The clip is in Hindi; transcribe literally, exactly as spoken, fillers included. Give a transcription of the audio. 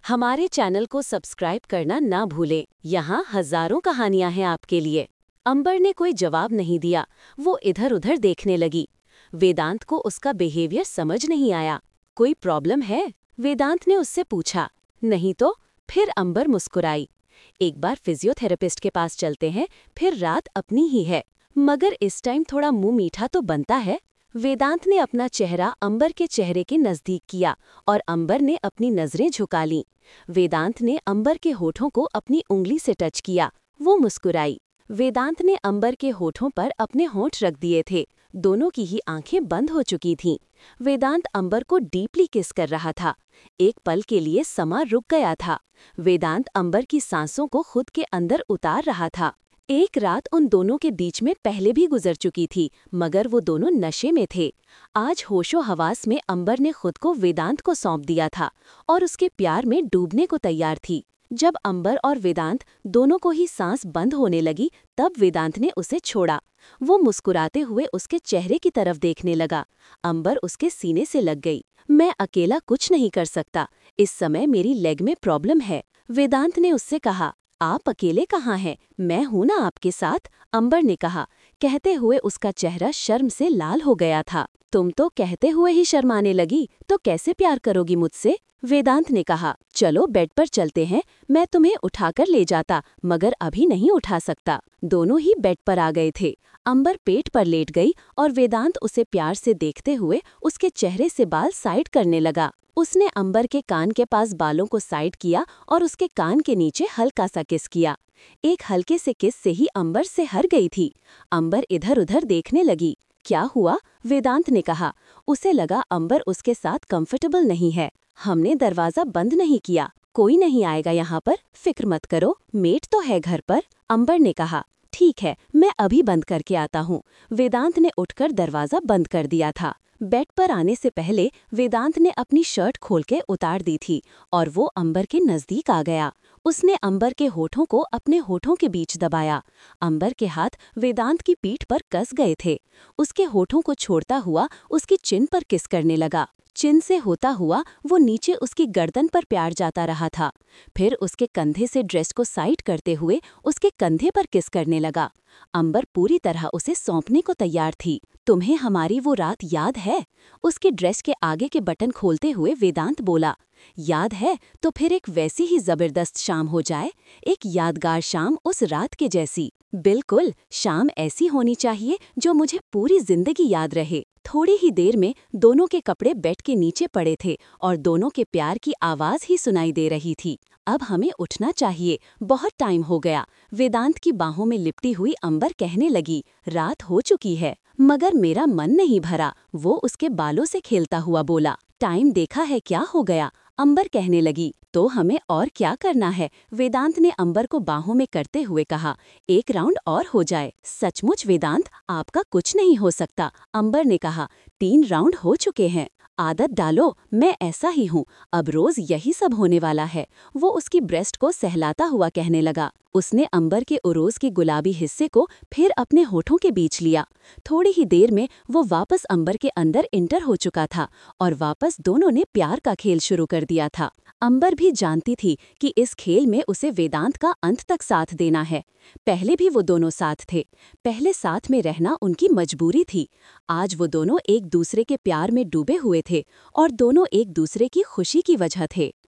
हमारे चैनल को सब्सक्राइब करना ना भूलें। यहाँ हजारों कहानियां हैं आपके लिए। अंबर ने कोई जवाब नहीं दिया। वो इधर उधर देखने लगी। वेदांत को उसका बिहेवियर समझ नहीं आया। कोई प्रॉब्लम है? वेदांत ने उससे पूछा। नहीं तो। फिर अंबर मुस्कुराई। एक बार फिजियोथेरेपिस्ट के पास चलते हैं, फिर रात अपनी ही है। मगर इस टाइम थोड़ा मुंह मीठा तो बनता है। वेदांत ने अपना चेहरा अंबर के चेहरे के नजदीक किया और अंबर ने अपनी नजरें झुका लीं। वेदांत ने अंबर के होठों को अपनी उंगली से टच किया। वो मुस्कुराई। वेदांत ने अंबर के होठों पर अपने होंठ रख दिए थे। दोनों की ही आंखें बंद हो चुकी थीं। वेदांत अंबर को डीपली किस कर रहा था। एक पल के लिए समा रुक गया था। वेदांत अंबर की सांसों को खुद के अंदर उतार रहा था। एक रात उन दोनों के बीच में पहले भी गुजर चुकी थी, मगर वो दोनों नशे में थे। आज होशो हवास में अंबर ने खुद को वेदांत को सौंप दिया था और उसके प्यार में डूबने को तैयार थी। जब अंबर और वेदांत दोनों को ही सांस बंद होने लगी, तब वेदांत ने उसे छोड़ा। वो मुस्कुराते हुए उसके चेहरे की तरफ देखने लगा। अंबर उसके सीने से लग गई। मैं अकेला कुछ नहीं कर सकता। इस समय मेरी लेग में प्रॉब्लम है। वेदांत ने उससे कहा। आप अकेले कहाँ हैं? मैं हूं ना आपके साथ, अंबर ने कहा। कहते हुए उसका चेहरा शर्म से लाल हो गया था। तुम तो कहते हुए ही शर्माने लगी, तो कैसे प्यार करोगी मुझसे? वेदांत ने कहा। चलो बेड पर चलते हैं, मैं तुम्हें उठाकर ले जाता, मगर अभी नहीं उठा सकता। दोनों ही बेड पर आ गए थे। अंबर पेट पर लेट गई और वेदांत उसे प्यार से देखते हुए उसके चेहरे से बाल साइड करने लगा। उसने अंबर के कान के पास बालों को साइड किया और उसके कान के नीचे हल्का सा किस किया। एक हल्के से किस से ही अंबर से हर गई थी। अंबर इधर उधर देखने लगी। क्या हुआ? वेदांत ने कहा। उसे लगा अंबर उसके साथ कंफर्टेबल नहीं है। हमने दरवाजा बंद नहीं किया। कोई नहीं आएगा यहाँ पर, फिक्र मत करो, मेट तो है घर पर, अंबर ने कहा। ठीक है, मैं अभी बंद करके आता हूँ। वेदांत ने उठकर दरवाजा बंद कर दिया था। बेड पर आने से पहले वेदांत ने अपनी शर्ट खोल के उतार दी थी और वो अंबर के नजदीक आ गया। उसने अंबर के होठों को अपने होठों के बीच दबाया। अंबर के हाथ वेदांत की पीठ पर कस गए थे। उसके होठों को छोड़ता हुआ उसकी चिन पर किस करने लगा। चिन से होता हुआ वो नीचे उसकी गर्दन पर प्यार जाता रहा था। फिर उसके कंधे से ड्रेस को साइड करते हुए उसके कंधे पर किस करने लगा। अंबर पूरी तरह उसे सौंपने को तैयार थी। तुम्हें हमारी वो रात याद है? उसके ड्रेस के आगे के बटन खोलते हुए वेदांत बोला। याद है तो फिर एक वैसी ही जबरदस्त शाम हो जाए, एक यादगार शाम उस रात के जैसी। बिल्कुल, शाम ऐसी होनी चाहिए जो मुझे पूरी जिंदगी याद रहे। थोड़ी ही देर में दोनों के कपड़े बेड के नीचे पड़े थे और दोनों के प्यार की आवाज ही सुनाई दे रही थी। अब हमें उठना चाहिए, बहुत टाइम हो गया। वेदांत की बाहों में लिपटी हुई अंबर कहने लगी। रात हो चुकी है, मगर मेरा मन नहीं भरा, वो उसके बालों से खेलता हुआ बोला। टाइम देखा है क्या हो गया? अंबर कहने लगी। तो हमें और क्या करना है? वेदांत ने अंबर को बाहों में करते हुए कहा। एक राउंड और हो जाए। सचमुच वेदांत, आपका कुछ नहीं हो सकता, अंबर ने कहा। तीन राउंड हो चुके हैं। आदत डालो, मैं ऐसा ही हूँ, अब रोज यही सब होने वाला है। वो उसकी ब्रेस्ट को सहलाता हुआ कहने लगा। उसने अंबर के उरोज के गुलाबी हिस्से को फिर अपने होठों के बीच लिया। थोड़ी ही देर में वो वापस अंबर के अंदर इंटर हो चुका था और वापस दोनों ने प्यार का खेल शुरू कर दिया था। अंबर भी जानती थी कि इस खेल में उसे वेदांत का अंत तक साथ देना है। पहले भी वो दोनों साथ थे। पहले साथ में रहना उनकी मजबूरी थी। आज वो दोनों एक दूसरे के प्यार में डूबे हुए थे और दोनों एक दूसरे की खुशी की वजह थे।